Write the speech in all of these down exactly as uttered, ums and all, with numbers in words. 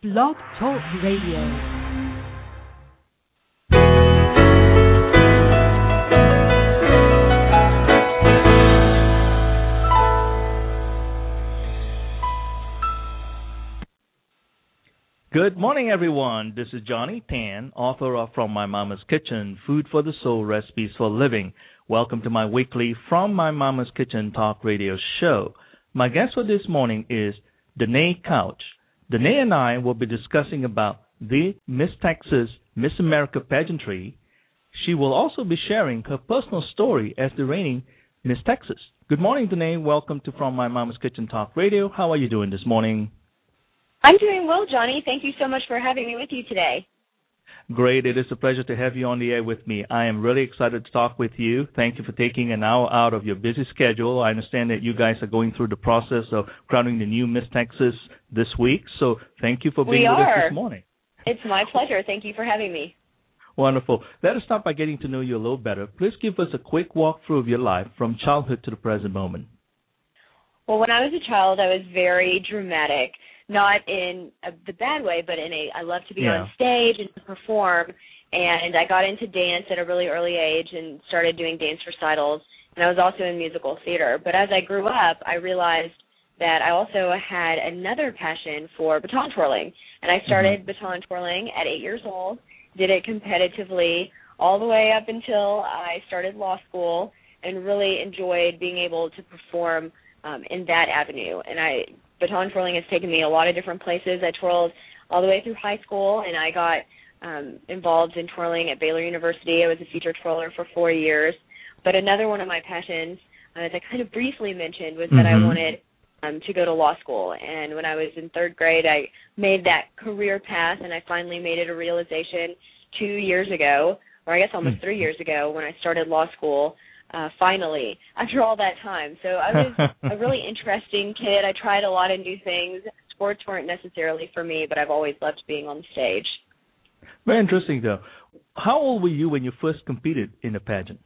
Blog Talk Radio. Good morning, everyone. This is Johnny Tan, author of From My Mama's Kitchen, Food for the Soul, Recipes for Living. Welcome to my weekly From My Mama's Kitchen talk radio show. My guest for this morning is Danae Couch. Danae and I will be discussing about the Miss Texas, Miss America pageantry. She will also be sharing her personal story as the reigning Miss Texas. Good morning, Danae. Welcome to From My Mama's Kitchen talk radio. How are you doing this morning? I'm doing well, Johnny. Thank you so much for having me with you today. Great. It is a pleasure to have you on the air with me. I am really excited to talk with you. Thank you for taking an hour out of your busy schedule. I understand that you guys are going through the process of crowning the new Miss Texas this week, so thank you for being we with are. us this morning. It's my pleasure. Thank you for having me. Wonderful. Let us start by getting to know you a little better. Please give us a quick walkthrough of your life from childhood to the present moment. Well, when I was a child, I was very dramatic. Not in a, the bad way, but in a, I love to be yeah. on stage and to perform, and I got into dance at a really early age and started doing dance recitals, and I was also in musical theater. But as I grew up, I realized that I also had another passion for baton twirling, and I started mm-hmm. baton twirling at eight years old, did it competitively all the way up until I started law school, and really enjoyed being able to perform um, in that avenue, and I baton twirling has taken me a lot of different places. I twirled all the way through high school, and I got um, involved in twirling at Baylor University. I was a feature twirler for four years. But another one of my passions, uh, as I kind of briefly mentioned, was mm-hmm. that I wanted um, to go to law school. And when I was in third grade, I made that career path, and I finally made it a realization two years ago, or I guess almost three years ago, when I started law school. Uh, finally, after all that time. So I was a really interesting kid. I tried a lot of new things. Sports weren't necessarily for me, but I've always loved being on stage. Very interesting, though. How old were you when you first competed in a pageant?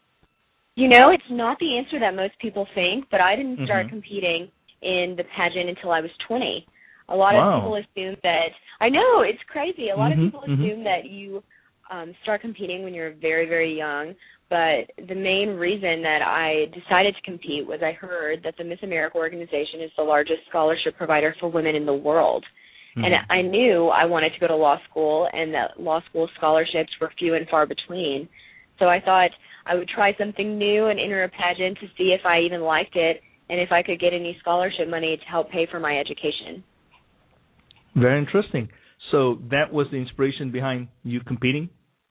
You know, it's not the answer that most people think, but I didn't start mm-hmm. competing in the pageant until I was twenty. A lot wow. of people assume that, I know, it's crazy. A lot mm-hmm. of people mm-hmm. assume that you um, start competing when you're very, very young. But the main reason that I decided to compete was I heard that the Miss America organization is the largest scholarship provider for women in the world. Mm-hmm. And I knew I wanted to go to law school, and that law school scholarships were few and far between. So I thought I would try something new and enter a pageant to see if I even liked it and if I could get any scholarship money to help pay for my education. Very interesting. So that was the inspiration behind you competing?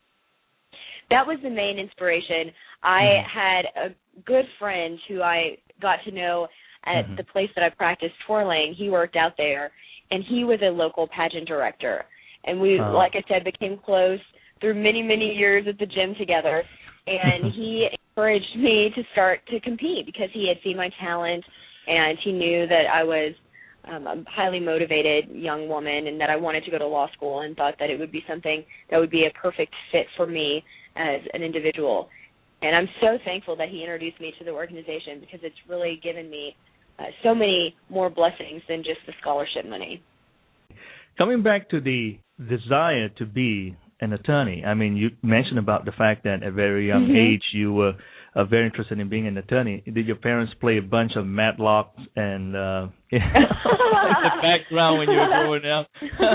That was the main inspiration. I mm-hmm. had a good friend who I got to know at mm-hmm. the place that I practiced twirling. He worked out there, and he was a local pageant director. And we, uh-huh. like I said, became close through many, many years at the gym together. And he encouraged me to start to compete because he had seen my talent, and he knew that I was um, a highly motivated young woman and that I wanted to go to law school, and thought that it would be something that would be a perfect fit for me as an individual. And I'm so thankful that he introduced me to the organization because it's really given me uh, so many more blessings than just the scholarship money. Coming back to the desire to be an attorney, I mean, you mentioned about the fact that at a very young mm-hmm. age you were uh, very interested in being an attorney. Did your parents play a bunch of Matlock and uh, in the background when you were growing up?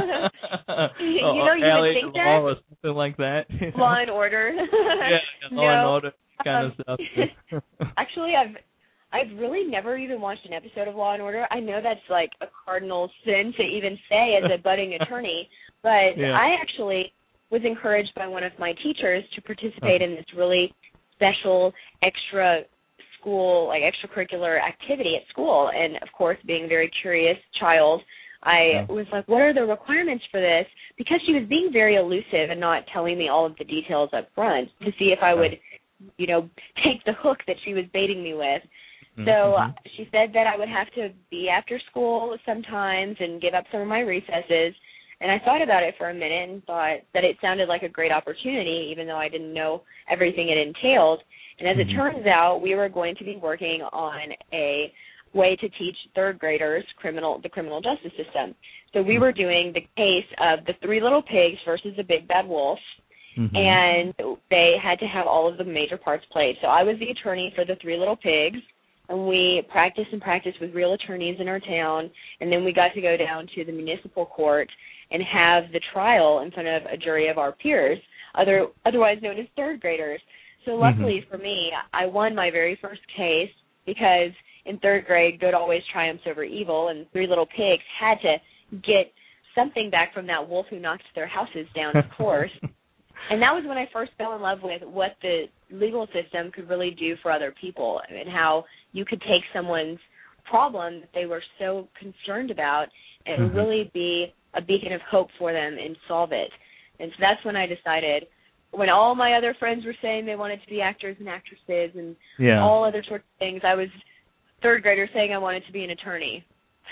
you or, know, you or would think that. Or something like that. Law and Order. yeah, Law no. and Order kind um, of stuff. Actually, I've I've really never even watched an episode of Law and Order. I know that's like a cardinal sin to even say as a budding attorney, but yeah. I actually was encouraged by one of my teachers to participate in this really special extra school, like extracurricular activity at school. And, of course, being a very curious child, I was like, what are the requirements for this? Because she was being very elusive and not telling me all of the details up front to see if I would, you know, take the hook that she was baiting me with. So mm-hmm. she said that I would have to be after school sometimes and give up some of my recesses. And I thought about it for a minute and thought that it sounded like a great opportunity, even though I didn't know everything it entailed. And as mm-hmm. it turns out, we were going to be working on a way to teach third graders criminal the criminal justice system. So we were doing the case of the Three Little Pigs versus the Big Bad Wolf, mm-hmm. and they had to have all of the major parts played. So I was the attorney for the Three Little Pigs, and we practiced and practiced with real attorneys in our town, and then we got to go down to the municipal court and have the trial in front of a jury of our peers, other, otherwise known as third graders. So luckily mm-hmm. for me, I won my very first case because in third grade, good always triumphs over evil, and Three Little Pigs had to get something back from that wolf who knocked their houses down, of course. And that was when I first fell in love with what the legal system could really do for other people and how you could take someone's problem that they were so concerned about and mm-hmm. really be a beacon of hope for them and solve it. And so that's when I decided, when all my other friends were saying they wanted to be actors and actresses and yeah. all other sorts of things, I was third grader saying I wanted to be an attorney.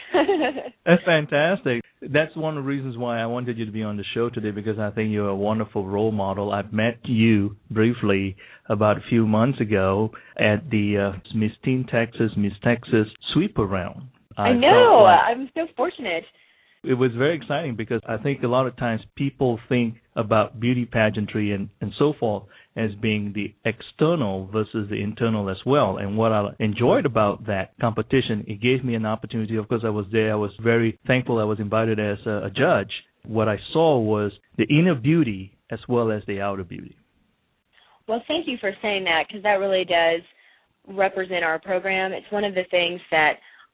That's fantastic. That's one of the reasons why I wanted you to be on the show today, because I think you're a wonderful role model. I've met you briefly about a few months ago at the uh, Miss Teen Texas, Miss Texas sweep around. I, I know. Like I'm so fortunate. It was very exciting because I think a lot of times people think about beauty pageantry and, and so forth as being the external versus the internal as well. And what I enjoyed about that competition, it gave me an opportunity. Of course, I was there. I was very thankful I was invited as a, a judge. What I saw was the inner beauty as well as the outer beauty. Well, thank you for saying that, because that really does represent our program. It's one of the things that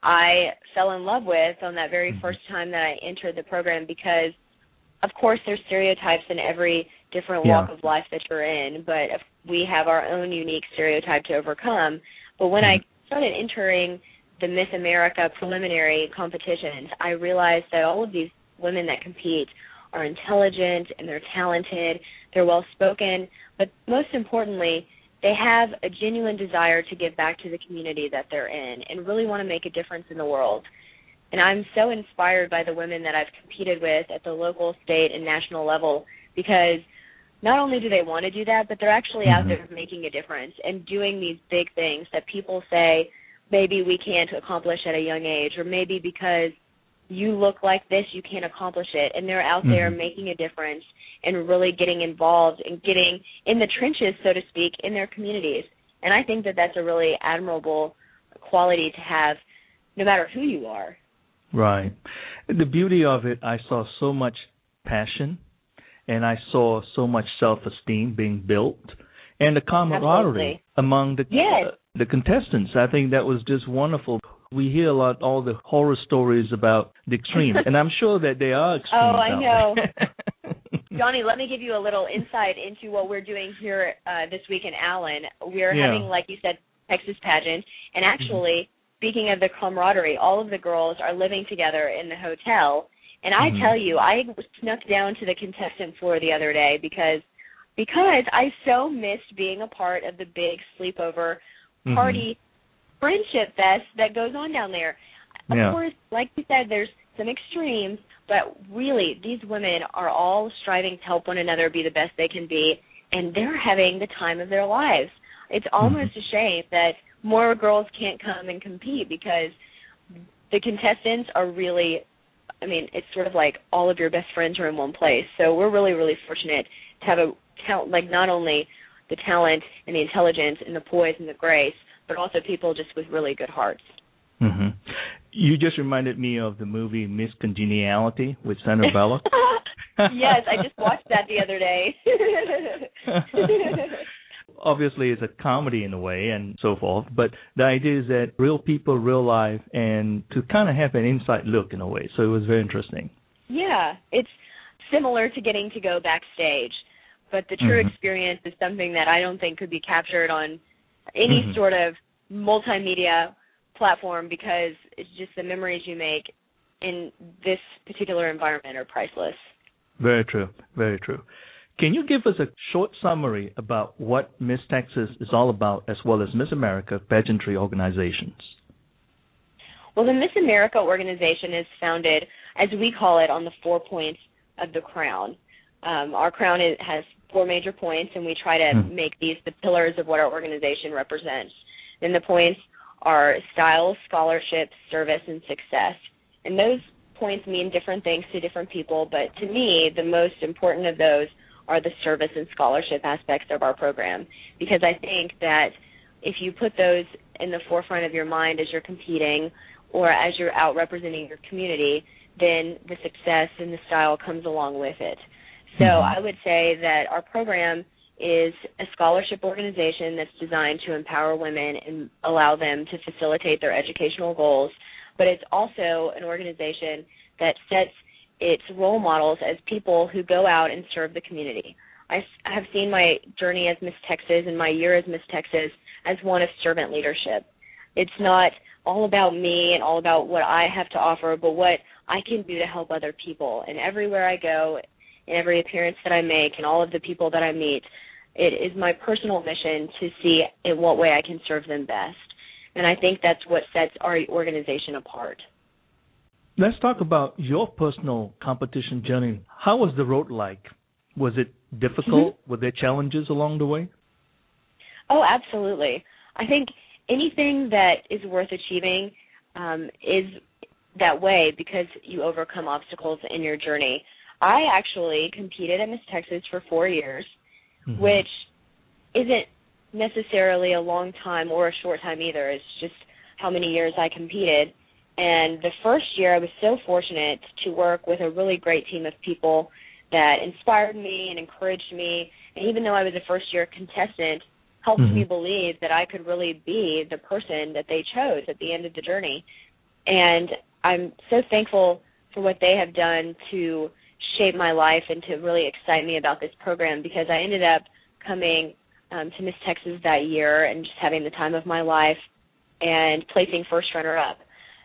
I fell in love with on that very first time that I entered the program, because, of course, there's stereotypes in every different yeah. walk of life that you're in, but we have our own unique stereotype to overcome. But when mm-hmm. I started entering the Miss America preliminary competitions, I realized that all of these women that compete are intelligent and they're talented, they're well-spoken, but most importantly, they have a genuine desire to give back to the community that they're in and really want to make a difference in the world. And I'm so inspired by the women that I've competed with at the local, state, and national level, because not only do they want to do that, but they're actually mm-hmm. out there making a difference and doing these big things that people say maybe we can't accomplish at a young age, or maybe because you look like this, you can't accomplish it. And they're out mm-hmm. there making a difference and really getting involved and getting in the trenches, so to speak, in their communities. And I think that that's a really admirable quality to have no matter who you are. Right. The beauty of it, I saw so much passion, and I saw so much self-esteem being built, and the camaraderie Absolutely. among the yes. uh, the contestants. I think that was just wonderful. We hear a lot, all the horror stories about the extremes, and I'm sure that they are extremes. Oh, I out know. there. Johnny, let me give you a little insight into what we're doing here uh, this week in Allen. We're yeah. having, like you said, Texas pageant, and actually, mm-hmm. speaking of the camaraderie, all of the girls are living together in the hotel. And I mm-hmm. tell you, I snuck down to the contestant floor the other day because because I so missed being a part of the big sleepover party mm-hmm. friendship fest that goes on down there. Of yeah. course, like you said, there's some extremes, but really these women are all striving to help one another be the best they can be, and they're having the time of their lives. It's almost mm-hmm. a shame that more girls can't come and compete, because the contestants are really, I mean, it's sort of like all of your best friends are in one place. So we're really, really fortunate to have a talent, like not only the talent and the intelligence and the poise and the grace, but also people just with really good hearts. Mm-hmm. You just reminded me of the movie Miss Congeniality with Sandra Bullock. Yes, I just watched that the other day. Obviously, it's a comedy in a way and so forth, but the idea is that real people, real life, and to kind of have an inside look in a way. So it was very interesting. Yeah, it's similar to getting to go backstage, but the true mm-hmm. experience is something that I don't think could be captured on any mm-hmm. sort of multimedia platform, because it's just the memories you make in this particular environment are priceless. Very true, very true. Can you give us a short summary about what Miss Texas is all about, as well as Miss America pageantry organizations? Well, the Miss America organization is founded, as we call it, on the four points of the crown. Um, our crown is, has four major points, and we try to hmm. make these the pillars of what our organization represents. And the points are style, scholarship, service, and success. And those points mean different things to different people, but to me, the most important of those are the service and scholarship aspects of our program, because I think that if you put those in the forefront of your mind as you're competing or as you're out representing your community, then the success and the style comes along with it. So mm-hmm. I would say that our program is a scholarship organization that's designed to empower women and allow them to facilitate their educational goals, but it's also an organization that sets its role models as people who go out and serve the community. I have seen my journey as Miss Texas and my year as Miss Texas as one of servant leadership. It's not all about me and all about what I have to offer, but what I can do to help other people. And everywhere I go, in every appearance that I make, and all of the people that I meet, it is my personal mission to see in what way I can serve them best. And I think that's what sets our organization apart. Let's talk about your personal competition journey. How was the road like? Was it difficult? Mm-hmm. Were there challenges along the way? Oh, absolutely. I think anything that is worth achieving um, is that way because you overcome obstacles in your journey. I actually competed at Miss Texas for four years, mm-hmm. which isn't necessarily a long time or a short time either. It's just how many years I competed. And the first year I was so fortunate to work with a really great team of people that inspired me and encouraged me. And even though I was a first-year contestant, helped mm-hmm. me believe that I could really be the person that they chose at the end of the journey. And I'm so thankful for what they have done to shape my life and to really excite me about this program, because I ended up coming um, to Miss Texas that year and just having the time of my life and placing first runner-up.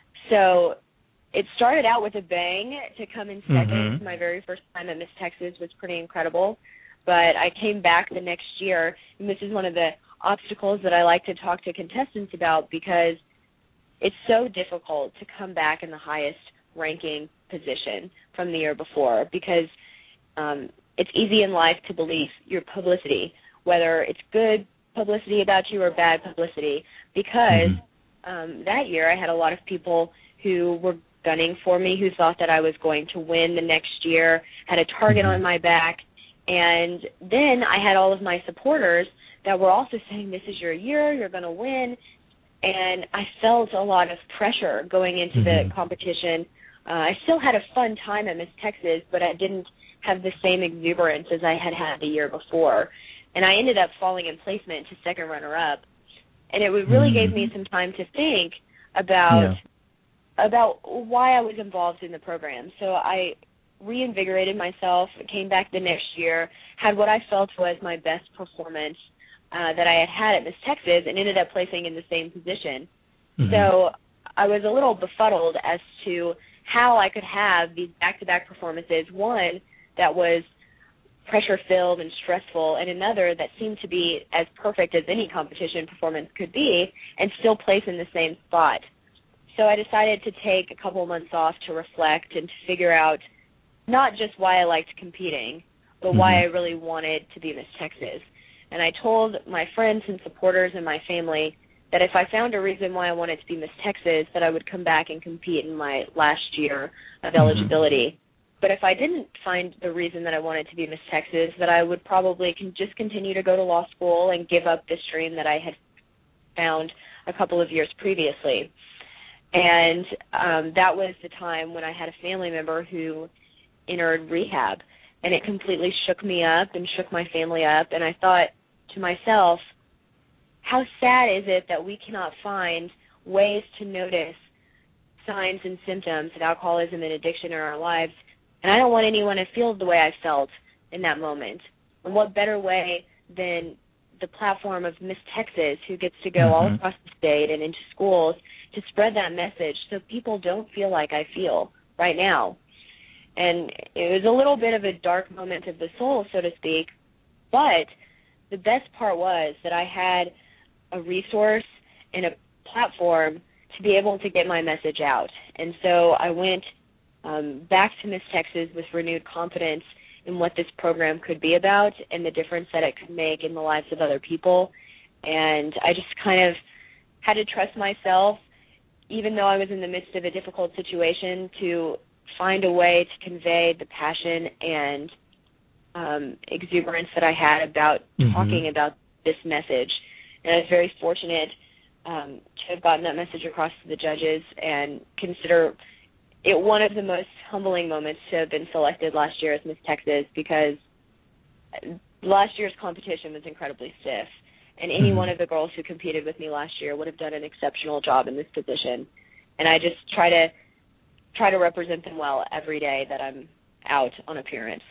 So it started out with a bang. To come in second mm-hmm. my very first time at Miss Texas was pretty incredible. But I came back the next year, and this is one of the obstacles that I like to talk to contestants about, because it's so difficult to come back in the highest ranking position from the year before, because um, it's easy in life to believe your publicity, whether it's good publicity about you or bad publicity, because mm-hmm. um, that year I had a lot of people who were gunning for me, who thought that I was going to win the next year, had a target mm-hmm. on my back. And then I had all of my supporters that were also saying, this is your year, you're going to win. And I felt a lot of pressure going into mm-hmm. the competition. Uh, I still had a fun time at Miss Texas, but I didn't have the same exuberance as I had had the year before. And I ended up falling in placement to second runner-up. And it really mm-hmm. gave me some time to think about yeah. about why I was involved in the program. So I reinvigorated myself, came back the next year, had what I felt was my best performance uh, that I had had at Miss Texas, and ended up placing in the same position. Mm-hmm. So I was a little befuddled as to how I could have these back-to-back performances, one that was pressure-filled and stressful, and another that seemed to be as perfect as any competition performance could be, and still place in the same spot. So I decided to take a couple months off to reflect and to figure out not just why I liked competing, but mm-hmm. why I really wanted to be Miss Texas. And I told my friends and supporters and my family that if I found a reason why I wanted to be Miss Texas, that I would come back and compete in my last year of mm-hmm. eligibility. But if I didn't find the reason that I wanted to be Miss Texas, that I would probably can just continue to go to law school and give up this dream that I had found a couple of years previously. And um, that was the time when I had a family member who entered rehab, and it completely shook me up and shook my family up. And I thought to myself, how sad is it that we cannot find ways to notice signs and symptoms of alcoholism and addiction in our lives? And I don't want anyone to feel the way I felt in that moment. And what better way than the platform of Miss Texas, who gets to go mm-hmm. all across the state and into schools to spread that message so people don't feel like I feel right now. And it was a little bit of a dark moment of the soul, so to speak, but the best part was that I had a resource and a platform to be able to get my message out. And so I went um, back to Miss Texas with renewed confidence in what this program could be about and the difference that it could make in the lives of other people. And I just kind of had to trust myself, even though I was in the midst of a difficult situation, to find a way to convey the passion and um, exuberance that I had about mm-hmm. talking about this message. And I was very fortunate um, to have gotten that message across to the judges and consider it one of the most humbling moments to have been selected last year as Miss Texas, because last year's competition was incredibly stiff. And any mm-hmm. one of the girls who competed with me last year would have done an exceptional job in this position. And I just try to try to represent them well every day that I'm out on appearance.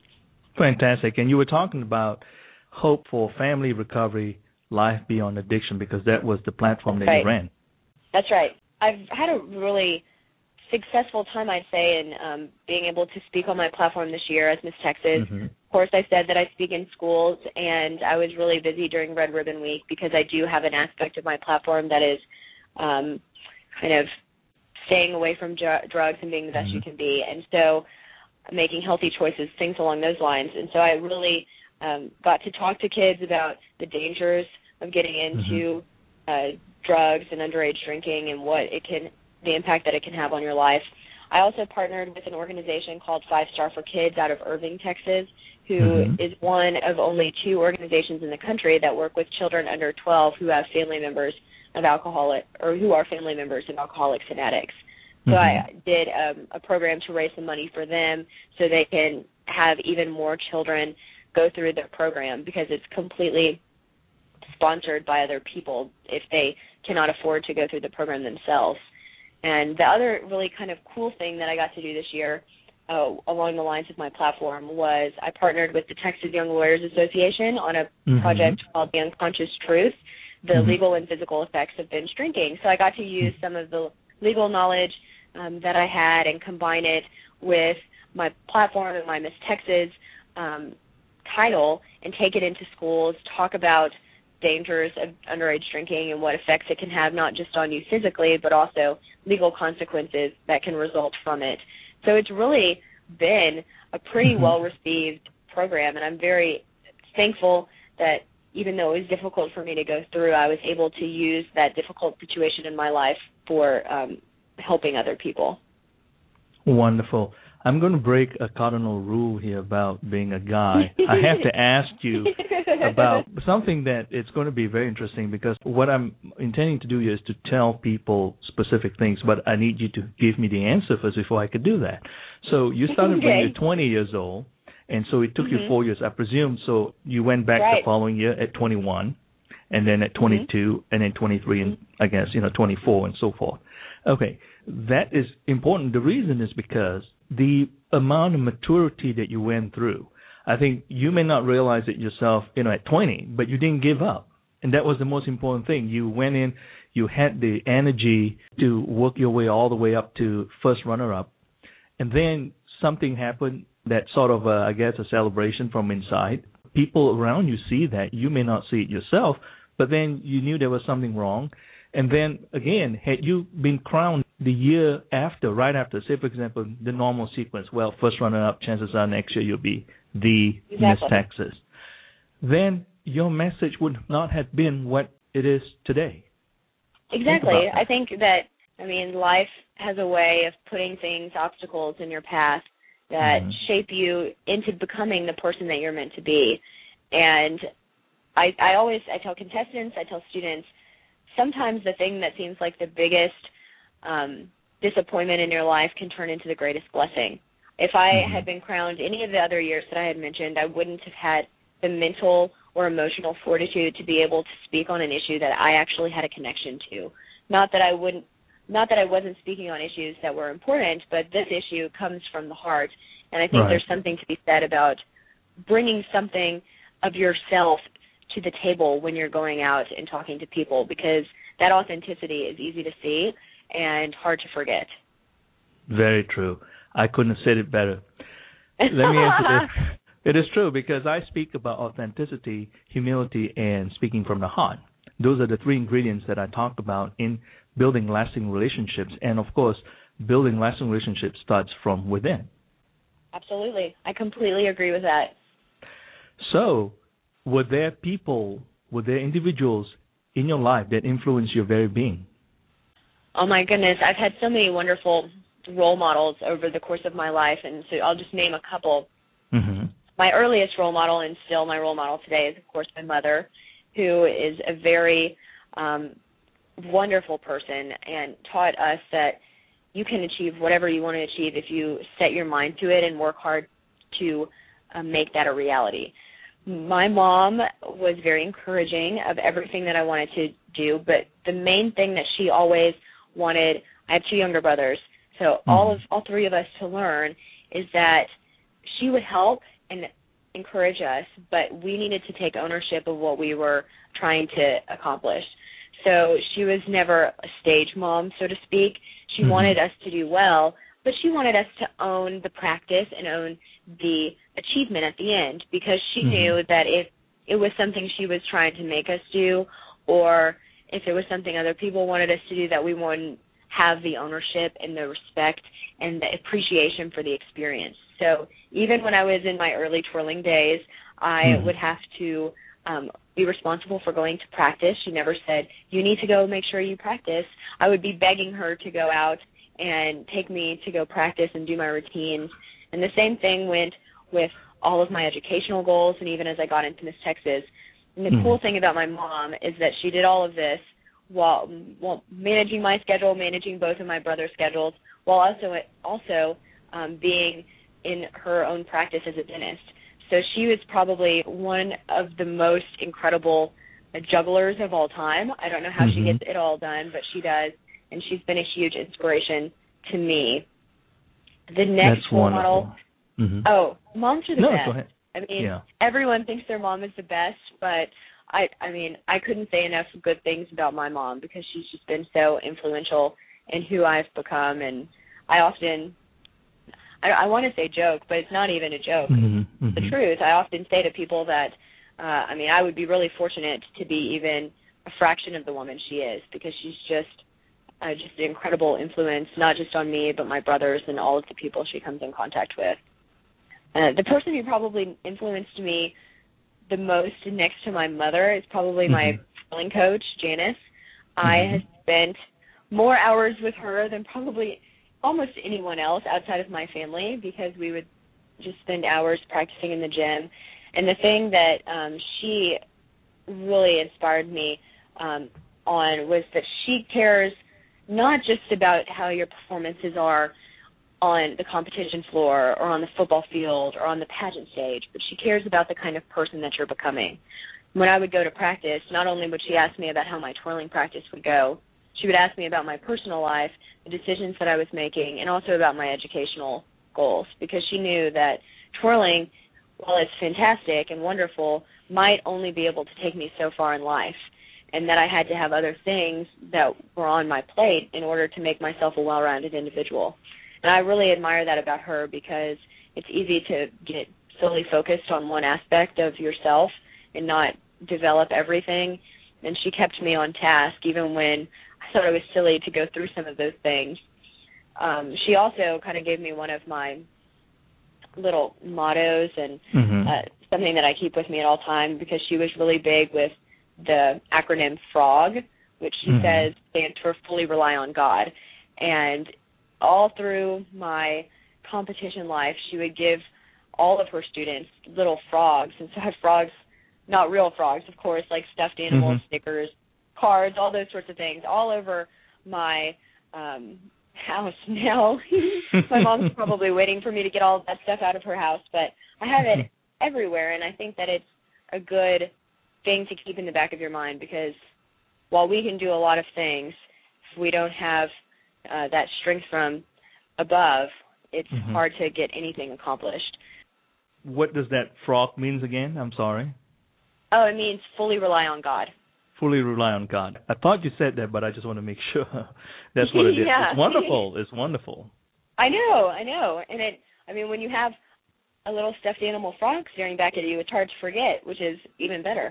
Fantastic. And you were talking about hope for family recovery, life beyond addiction, because that was the platform That's that right. you ran. That's right. I've had a really successful time, I'd say, in um, being able to speak on my platform this year as Miss Texas. Mm-hmm. Of course, I said that I speak in schools, and I was really busy during Red Ribbon Week because I do have an aspect of my platform that is um, kind of staying away from dr- drugs and being the best mm-hmm. you can be, and so making healthy choices, things along those lines. And so I really um, got to talk to kids about the dangers of getting into mm-hmm. uh, drugs and underage drinking and what it can, the impact that it can have on your life. I also partnered with an organization called Five Star for Kids out of Irving, Texas, who mm-hmm. is one of only two organizations in the country that work with children under twelve who have family members of alcoholic, or who are family members of alcoholics and addicts. So mm-hmm. I did um, a program to raise some money for them so they can have even more children go through their program, because it's completely sponsored by other people if they cannot afford to go through the program themselves. And the other really kind of cool thing that I got to do this year uh, along the lines of my platform was I partnered with the Texas Young Lawyers Association on a mm-hmm. project called The Unconscious Truth, the mm-hmm. legal and physical effects of binge drinking. So I got to use some of the legal knowledge um, that I had and combine it with my platform and my Miss Texas um, title and take it into schools, talk about dangers of underage drinking and what effects it can have not just on you physically, but also legal consequences that can result from it. So it's really been a pretty mm-hmm. well-received program, and I'm very thankful that even though it was difficult for me to go through, I was able to use that difficult situation in my life for um, helping other people. Wonderful. I'm going to break a cardinal rule here about being a guy. I have to ask you about something that it's going to be very interesting, because what I'm intending to do is to tell people specific things, but I need you to give me the answer first before I could do that. So you started okay. when you're twenty years old, and so it took mm-hmm. you four years, I presume. So you went back right. the following year at twenty-one, and then at twenty-two, mm-hmm. and then twenty-three, and I guess, you know, twenty-four, and so forth. Okay, that is important. The reason is because the amount of maturity that you went through. I think you may not realize it yourself, you know, at twenty, but you didn't give up. And that was the most important thing. You went in, you had the energy to work your way all the way up to first runner-up. And then something happened that sort of, uh, I guess, a celebration from inside. People around you see that. You may not see it yourself, but then you knew there was something wrong. And then, again, had you been crowned the year after, right after, say, for example, the normal sequence, well, first runner-up, chances are next year you'll be the exactly. Miss Texas, then your message would not have been what it is today. Exactly. I think that, I mean, life has a way of putting things, obstacles in your path that mm-hmm. shape you into becoming the person that you're meant to be. And I, I always, I tell contestants, I tell students, sometimes the thing that seems like the biggest um, disappointment in your life can turn into the greatest blessing. If I mm-hmm. had been crowned any of the other years that I had mentioned, I wouldn't have had the mental or emotional fortitude to be able to speak on an issue that I actually had a connection to. Not that I wouldn't, not that I wasn't speaking on issues that were important, but this issue comes from the heart, and I think right. there's something to be said about bringing something of yourself to the table when you're going out and talking to people, because that authenticity is easy to see and hard to forget. Very true. I couldn't have said it better. Let me answer this. It is true, because I speak about authenticity, humility, and speaking from the heart. Those are the three ingredients that I talk about in building lasting relationships. And, of course, building lasting relationships starts from within. Absolutely. I completely agree with that. So, were there people, were there individuals in your life that influenced your very being? Oh, my goodness. I've had so many wonderful role models over the course of my life, and so I'll just name a couple. Mm-hmm. My earliest role model, and still my role model today, is, of course, my mother, who is a very um, wonderful person and taught us that you can achieve whatever you want to achieve if you set your mind to it and work hard to uh, make that a reality. My mom was very encouraging of everything that I wanted to do, but the main thing that she always wanted, I have two younger brothers, so mm-hmm. all of all three of us to learn is that she would help and encourage us, but we needed to take ownership of what we were trying to accomplish. So she was never a stage mom, so to speak. She mm-hmm. wanted us to do well, but she wanted us to own the practice and own the achievement at the end, because she mm-hmm. knew that if it was something she was trying to make us do, or if it was something other people wanted us to do, that we wouldn't have the ownership and the respect and the appreciation for the experience. So even when I was in my early twirling days, I mm-hmm. would have to um, be responsible for going to practice. She never said, you need to go make sure you practice. I would be begging her to go out and take me to go practice and do my routines. And the same thing went with all of my educational goals, and even as I got into Miss Texas. And the mm-hmm. cool thing about my mom is that she did all of this while, while managing my schedule, managing both of my brother's schedules, while also also um, being in her own practice as a dentist. So she was probably one of the most incredible jugglers of all time. I don't know how mm-hmm. she gets it all done, but she does, and she's been a huge inspiration to me. The next That's role wonderful. model, mm-hmm. oh, moms are the no, best. Go ahead. I mean, yeah. everyone thinks their mom is the best, but I, I mean, I couldn't say enough good things about my mom, because she's just been so influential in who I've become. And I often, I, I want to say joke, but it's not even a joke. Mm-hmm. Mm-hmm. The truth, I often say to people that, uh, I mean, I would be really fortunate to be even a fraction of the woman she is, because she's just, uh, just an incredible influence, not just on me, but my brothers and all of the people she comes in contact with. Uh, the person who probably influenced me the most next to my mother is probably mm-hmm. my twirling coach, Janice. Mm-hmm. I have spent more hours with her than probably almost anyone else outside of my family, because we would just spend hours practicing in the gym. And the thing that um, she really inspired me um, on was that she cares not just about how your performances are on the competition floor or on the football field or on the pageant stage, but she cares about the kind of person that you're becoming. When I would go to practice, not only would she ask me about how my twirling practice would go, she would ask me about my personal life, the decisions that I was making, and also about my educational goals, because she knew that twirling, while it's fantastic and wonderful, might only be able to take me so far in life, and that I had to have other things that were on my plate in order to make myself a well-rounded individual. And I really admire that about her, because it's easy to get solely focused on one aspect of yourself and not develop everything. And she kept me on task even when I thought it was silly to go through some of those things. Um, she also kind of gave me one of my little mottos and mm-hmm. uh, something that I keep with me at all times, because she was really big with the acronym FROG, which she mm-hmm. says stands for Fully Rely on God. And all through my competition life, she would give all of her students little frogs. And so I had frogs, not real frogs, of course, like stuffed animals, mm-hmm. stickers, cards, all those sorts of things, all over my um, house now. My mom's probably waiting for me to get all of that stuff out of her house, but I have it everywhere, and I think that it's a good thing to keep in the back of your mind, because while we can do a lot of things, if we don't have uh, that strength from above, it's mm-hmm. hard to get anything accomplished. What does that frog means again? I'm sorry. Oh, it means fully rely on God. Fully rely on God. I thought you said that, but I just want to make sure that's what it is. Yeah. It's wonderful. It's wonderful. I know, I know. And it, I mean, when you have a little stuffed animal frog staring back at you, it's hard to forget, which is even better.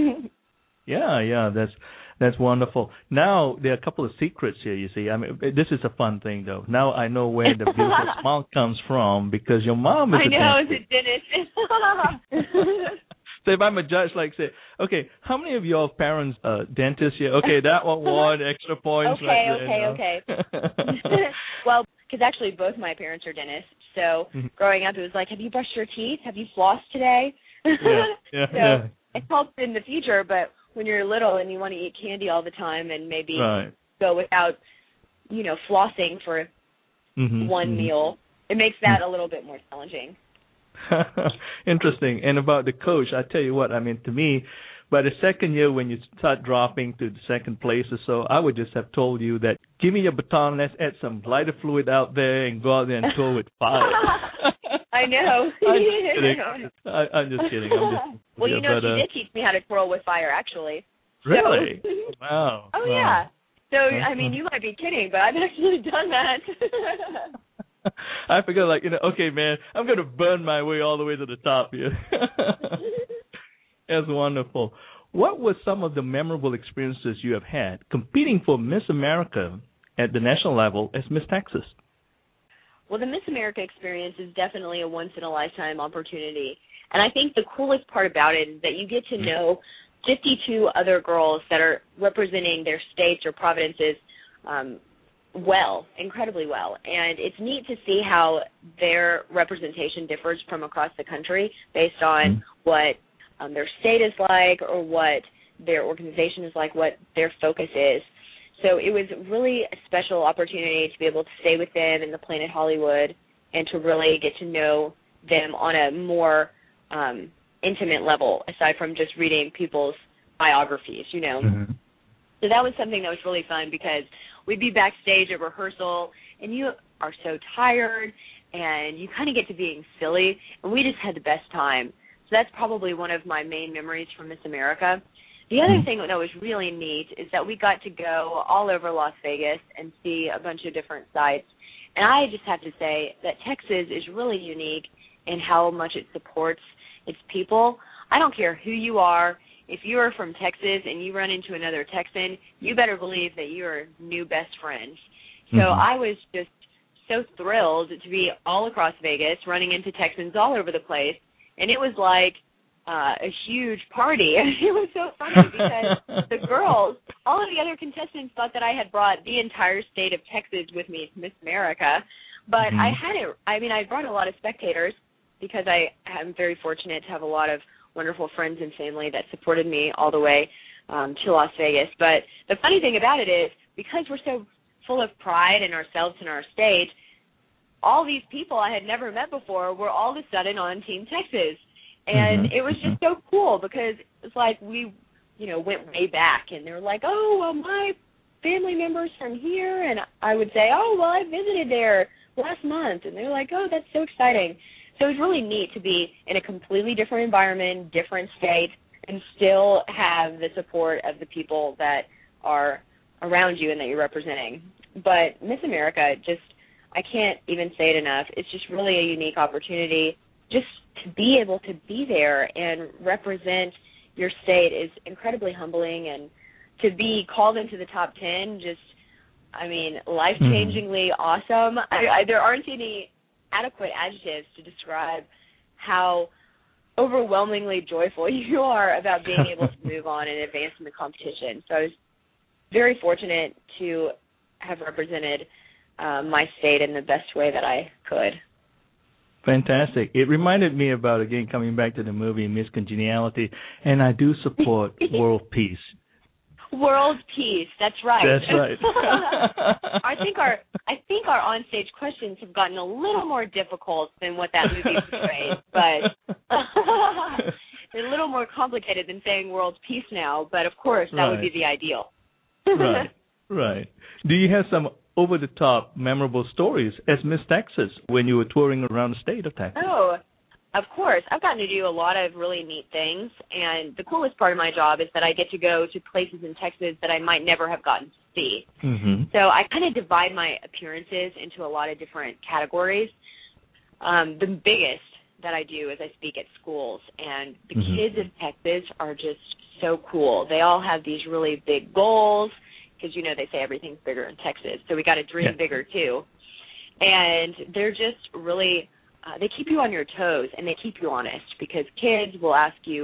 yeah, yeah, that's that's wonderful. Now, there are a couple of secrets here, you see. I mean, this is a fun thing, though. Now I know where the beautiful smile comes from, because your mom is I a know, dentist. it's a dentist. So if I'm a judge, like say, okay, how many of your parents uh dentists here? Okay, that one won extra points. Okay, right okay, there, okay. Well, because actually both my parents are dentists, so Mhm. growing up it was like, have you brushed your teeth? Have you flossed today? yeah, yeah, so yeah. it helps in the future, but when you're little and you want to eat candy all the time and maybe Right. go without, you know, flossing for Mm-hmm, one mm-hmm. meal, it makes that a little bit more challenging. Interesting. And about the coach, I tell you what, I mean, to me, by the second year when you start dropping to the second place or so, I would just have told you that give me your baton, let's add some lighter fluid out there and go out there and throw with fire. I know. I'm just kidding. I, I'm just kidding. I'm just well, you know, but, uh, she did teach me how to twirl with fire, actually. Really? So, wow. oh, wow. yeah. So, I mean, you might be kidding, but I've actually done that. I figured, like, you know, okay, man, I'm going to burn my way all the way to the top here. That's wonderful. What were some of the memorable experiences you have had competing for Miss America at the national level as Miss Texas? Well, the Miss America experience is definitely a once-in-a-lifetime opportunity. And I think the coolest part about it is that you get to know fifty-two other girls that are representing their states or provinces um, well, incredibly well. And it's neat to see how their representation differs from across the country based on mm-hmm. what um, their state is like or what their organization is like, what their focus is. So it was really a special opportunity to be able to stay with them in the Planet Hollywood and to really get to know them on a more um, intimate level, aside from just reading people's biographies, you know. Mm-hmm. So that was something that was really fun because we'd be backstage at rehearsal, and you are so tired, and you kind of get to being silly, and we just had the best time. So that's probably one of my main memories from Miss America. The other thing that was really neat is that we got to go all over Las Vegas and see a bunch of different sites. And I just have to say that Texas is really unique in how much it supports its people. I don't care who you are. If you are from Texas and you run into another Texan, you better believe that you are new best friends. So mm-hmm. I was just so thrilled to be all across Vegas, running into Texans all over the place. And it was like Uh, a huge party. It was so funny because the girls, all of the other contestants thought that I had brought the entire state of Texas with me to Miss America, but mm-hmm. I had it, I mean, I brought a lot of spectators because I am very fortunate to have a lot of wonderful friends and family that supported me all the way um, to Las Vegas. But the funny thing about it is because we're so full of pride in ourselves and our state, all these people I had never met before were all of a sudden on Team Texas. And mm-hmm. it was just so cool because it's like we, you know, went way back and they were like, oh, well, my family member's from here. And I would say, oh, well, I visited there last month. And they're like, oh, that's so exciting. So it was really neat to be in a completely different environment, different state, and still have the support of the people that are around you and that you're representing. But Miss America, just, I can't even say it enough. It's just really a unique opportunity just to be able to be there and represent your state is incredibly humbling, and to be called into the top ten, just, I mean, life-changingly mm-hmm. awesome. I, I, there aren't any adequate adjectives to describe how overwhelmingly joyful you are about being able to move on and advance in the competition. So I was very fortunate to have represented uh, my state in the best way that I could. Fantastic. It reminded me about, again, coming back to the movie Miss Congeniality, and I do support world peace. World peace, that's right. That's right. I think our I think our onstage questions have gotten a little more difficult than what that movie portrayed, but they're a little more complicated than saying world peace now, but of course that right. would be the ideal. Right, right. Do you have some over-the-top memorable stories as Miss Texas when you were touring around the state of Texas? Oh, of course. I've gotten to do a lot of really neat things, and the coolest part of my job is that I get to go to places in Texas that I might never have gotten to see. Mm-hmm. So I kind of divide my appearances into a lot of different categories. Um, the biggest that I do is I speak at schools, and the mm-hmm. kids in Texas are just so cool. They all have these really big goals, because, you know, they say everything's bigger in Texas, so we got to dream yeah. bigger, too. And they're just really, uh, they keep you on your toes, and they keep you honest, because kids will ask you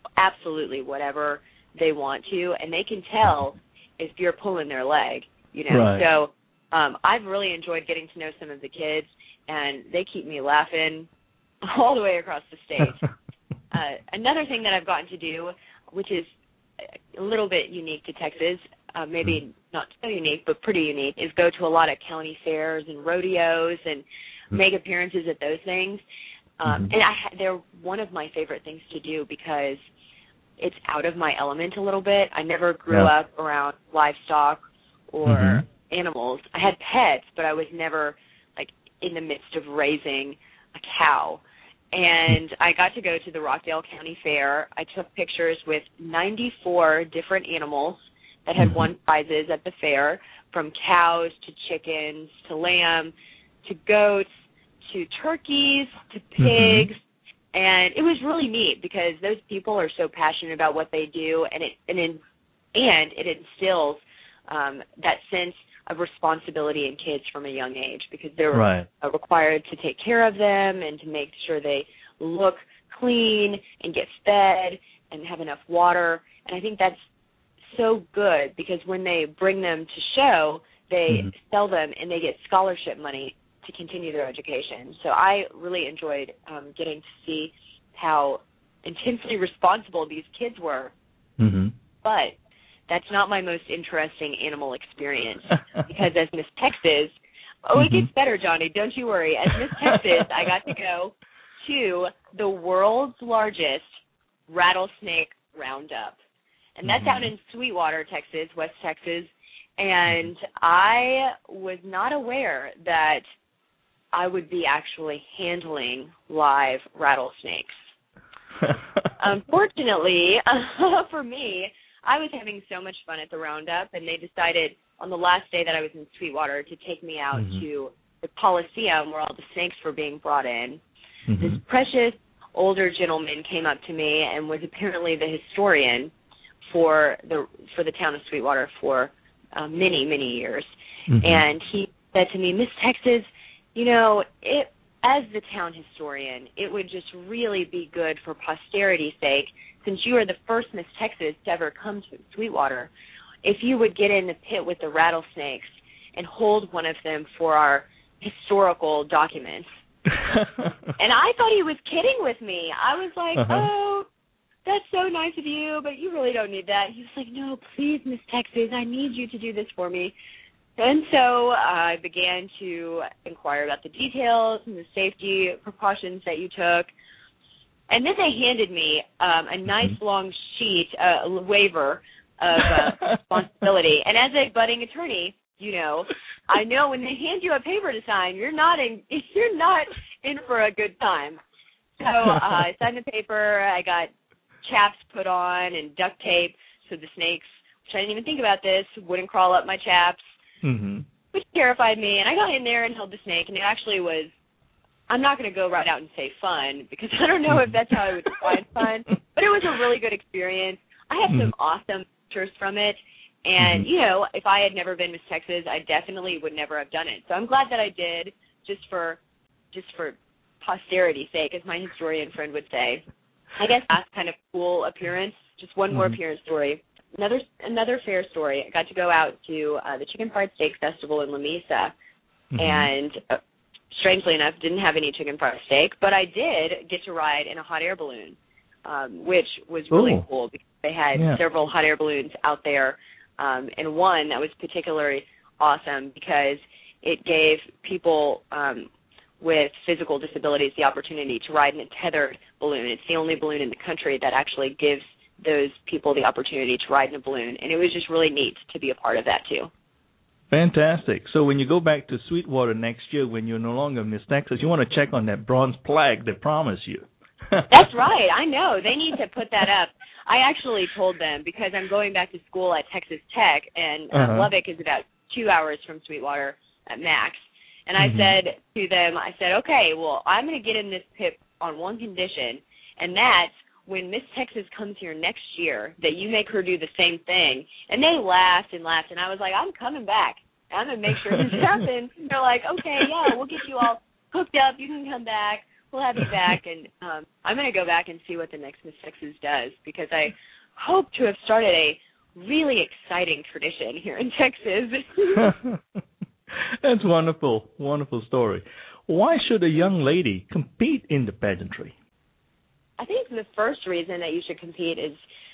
absolutely whatever they want to, and they can tell if you're pulling their leg, you know. Right. So um, I've really enjoyed getting to know some of the kids, and they keep me laughing all the way across the state. uh, another thing that I've gotten to do, which is a little bit unique to Texas, uh, maybe mm-hmm. not so unique, but pretty unique, is go to a lot of county fairs and rodeos and mm-hmm. make appearances at those things. Um, mm-hmm. And I, they're one of my favorite things to do because it's out of my element a little bit. I never grew yeah. up around livestock or mm-hmm. animals. I had pets, but I was never, like, in the midst of raising a cow. And I got to go to the Rockdale County Fair. I took pictures with ninety-four different animals that had won prizes at the fair, from cows to chickens to lamb to goats to turkeys to pigs. Mm-hmm. And it was really neat because those people are so passionate about what they do, and it and it, and it instills um, that sense of responsibility in kids from a young age, because they're right. uh, required to take care of them and to make sure they look clean and get fed and have enough water. And I think that's so good, because when they bring them to show, they mm-hmm. sell them and they get scholarship money to continue their education. So I really enjoyed um, getting to see how intensely responsible these kids were. Mm-hmm. But that's not my most interesting animal experience, because as Miss Texas, oh, it mm-hmm. gets better, Johnny, don't you worry. As Miss Texas, I got to go to the world's largest rattlesnake roundup. And that's mm-hmm. out in Sweetwater, Texas, West Texas. And I was not aware that I would be actually handling live rattlesnakes. Unfortunately, for me, I was having so much fun at the roundup, and they decided on the last day that I was in Sweetwater to take me out mm-hmm. to the Coliseum where all the snakes were being brought in. Mm-hmm. This precious older gentleman came up to me and was apparently the historian for the for the town of Sweetwater for uh, many, many years. Mm-hmm. And he said to me, Miss Texas, you know, it, as the town historian, it would just really be good for posterity's sake, since you are the first Miss Texas to ever come to Sweetwater, if you would get in the pit with the rattlesnakes and hold one of them for our historical documents. And I thought he was kidding with me. I was like, uh-huh. oh, that's so nice of you, but you really don't need that. He was like, no, please, Miss Texas, I need you to do this for me. And so I began to inquire about the details and the safety precautions that you took. And then they handed me um, a nice long sheet, uh, a waiver of uh, responsibility. And as a budding attorney, you know, I know when they hand you a paper to sign, you're not in, you're not in for a good time. So uh, I signed the paper. I got chaps put on and duct tape so the snakes, which I didn't even think about this, wouldn't crawl up my chaps, mm-hmm. which terrified me. And I got in there and held the snake, and it actually was, I'm not going to go right out and say fun, because I don't know if that's how I would define fun, but it was a really good experience. I have some awesome pictures from it, and, you know, if I had never been Miss Texas, I definitely would never have done it. So I'm glad that I did, just for just for posterity's sake, as my historian friend would say. I guess that's kind of cool appearance. Just one more appearance story. Another another fair story. I got to go out to uh, the Chicken Fried Steak Festival in Lamesa, mm-hmm. and uh, strangely enough, didn't have any chicken fried steak, but I did get to ride in a hot air balloon, um, which was really Ooh. cool, because they had yeah. several hot air balloons out there, um, and one that was particularly awesome because it gave people um, with physical disabilities the opportunity to ride in a tethered balloon. It's the only balloon in the country that actually gives those people the opportunity to ride in a balloon, and it was just really neat to be a part of that too. Fantastic. So when you go back to Sweetwater next year, when you're no longer Miss Texas, you want to check on that bronze plaque they promised you. That's right. I know. They need to put that up. I actually told them, because I'm going back to school at Texas Tech, and uh, uh-huh. Lubbock is about two hours from Sweetwater at max. And I mm-hmm. said to them, I said, okay, well, I'm going to get in this pit on one condition, and that's when Miss Texas comes here next year, that you make her do the same thing. And they laughed and laughed, and I was like, I'm coming back. I'm going to make sure this happens. And they're like, okay, yeah, we'll get you all hooked up. You can come back. we'll have you back, and um, I'm going to go back and see what the next Miss Texas does, because I hope to have started a really exciting tradition here in Texas. That's wonderful, wonderful story. Why should a young lady compete in the pageantry? I think the first reason that you should compete is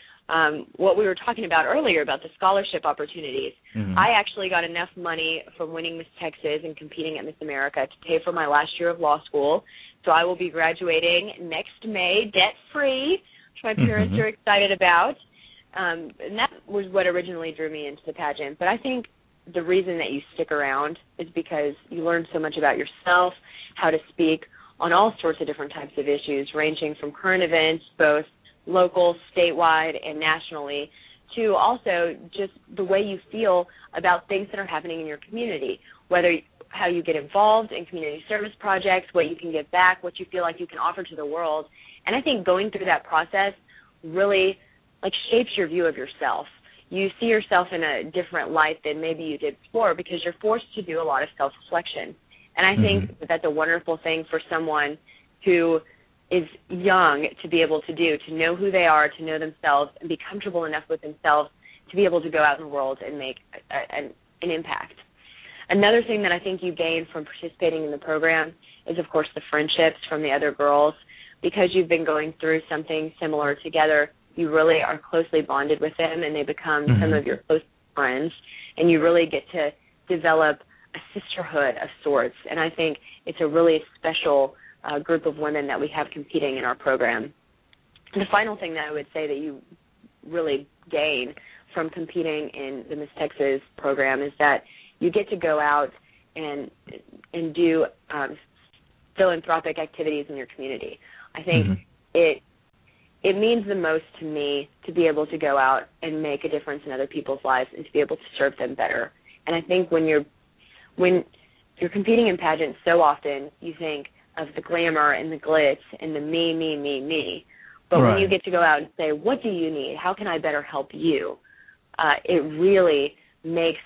um, what we were talking about earlier about the scholarship opportunities. Mm-hmm. I actually got enough money from winning Miss Texas and competing at Miss America to pay for my last year of law school. So I will be graduating next May debt-free, which my parents mm-hmm. are excited about. Um, and that was what originally drew me into the pageant. But I think the reason that you stick around is because you learn so much about yourself, how to speak on all sorts of different types of issues, ranging from current events, both local, statewide, and nationally, to also just the way you feel about things that are happening in your community, whether how you get involved in community service projects, what you can give back, what you feel like you can offer to the world. And I think going through that process really like shapes your view of yourself. You see yourself in a different light than maybe you did before because you're forced to do a lot of self-reflection. And I mm-hmm. think that that's a wonderful thing for someone who is young to be able to do, to know who they are, to know themselves, and be comfortable enough with themselves to be able to go out in the world and make a, an, an impact. Another thing that I think you gain from participating in the program is, of course, the friendships from the other girls. Because you've been going through something similar together, you really are closely bonded with them, and they become mm-hmm. some of your close friends, and you really get to develop a sisterhood of sorts. And I think it's a really special uh, group of women that we have competing in our program. And the final thing that I would say that you really gain from competing in the Miss Texas program is that you get to go out and and do um, philanthropic activities in your community. I think mm-hmm. it it means the most to me to be able to go out and make a difference in other people's lives and to be able to serve them better. And I think when you're when you're competing in pageants, so often you think of the glamour and the glitz and the me, me, me, me. But right. when you get to go out and say, what do you need? How can I better help you? Uh, it really makes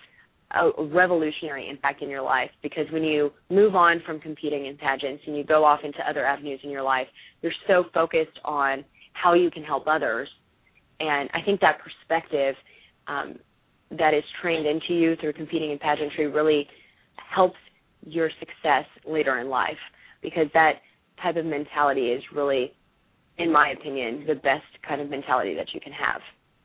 a revolutionary impact in your life, because when you move on from competing in pageants and you go off into other avenues in your life, you're so focused on how you can help others. And I think that perspective um, that is trained into you through competing in pageantry really helps your success later in life, because that type of mentality is really, in my opinion, the best kind of mentality that you can have.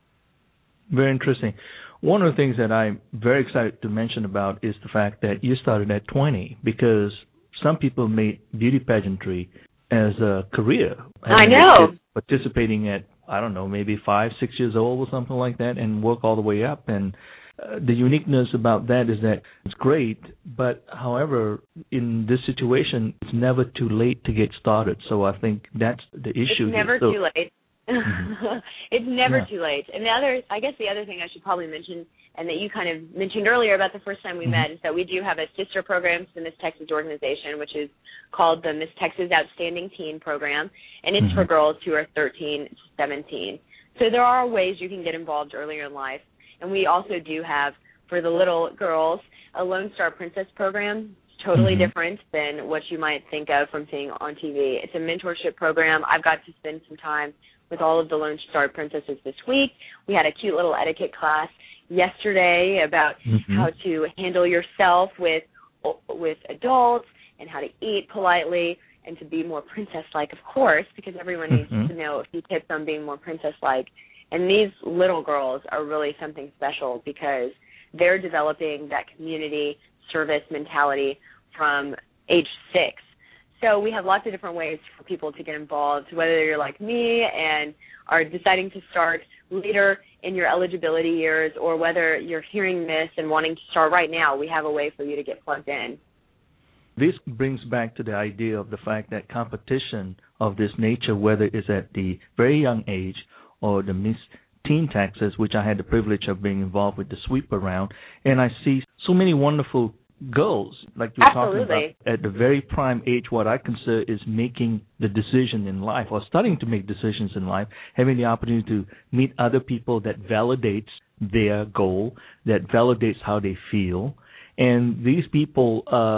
Very interesting. One of the things that I'm very excited to mention about is the fact that you started at twenty, because some people made beauty pageantry as a career. I know. Participating at, I don't know, maybe five, six years old or something like that, and work all the way up. And uh, the uniqueness about that is that it's great, but however, in this situation, it's never too late to get started. So I think that's the issue. It's never so, too late. Mm-hmm. It's never yeah. too late. And the other, I guess the other thing I should probably mention, and that you kind of mentioned earlier about the first time we mm-hmm. met, is that we do have a sister program to the Miss Texas organization, which is called the Miss Texas Outstanding Teen Program, and it's mm-hmm. for girls who are thirteen to seventeen. So there are ways you can get involved earlier in life. And we also do have, for the little girls, a Lone Star Princess program. Totally mm-hmm. different than what you might think of from seeing on T V. It's a mentorship program. I've got to spend some time with all of the Lone Star Princesses this week. We had a cute little etiquette class yesterday about mm-hmm. how to handle yourself with with adults and how to eat politely and to be more princess-like, of course, because everyone needs mm-hmm. to know a few tips on being more princess-like. And these little girls are really something special, because they're developing that community service mentality from age six. So we have lots of different ways for people to get involved, whether you're like me and are deciding to start later in your eligibility years, or whether you're hearing this and wanting to start right now. We have a way for you to get plugged in. This brings back to the idea of the fact that competition of this nature, whether it's at the very young age or the Miss Teen Texas, which I had the privilege of being involved with the sweep around, and I see so many wonderful girls, like you're Absolutely. talking about, at the very prime age, what I consider is making the decision in life, or starting to make decisions in life, having the opportunity to meet other people that validates their goal, that validates how they feel. And these people, uh,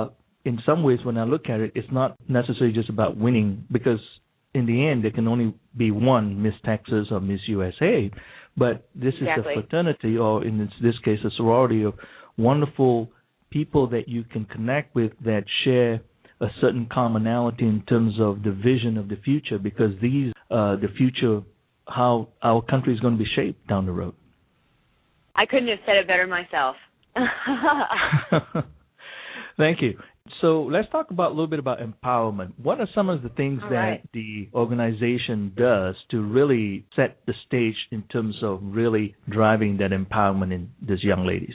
in some ways, when I look at it, it's not necessarily just about winning, because in the end, there can only be one Miss Texas or Miss U S A. But this Exactly. is a fraternity, or in this, this case, a sorority of wonderful people that you can connect with that share a certain commonality in terms of the vision of the future, because these uh, the future, how our country is going to be shaped down the road. I couldn't have said it better myself. Thank you. So let's talk about a little bit about empowerment. What are some of the things All that right. the organization does to really set the stage in terms of really driving that empowerment in these young ladies?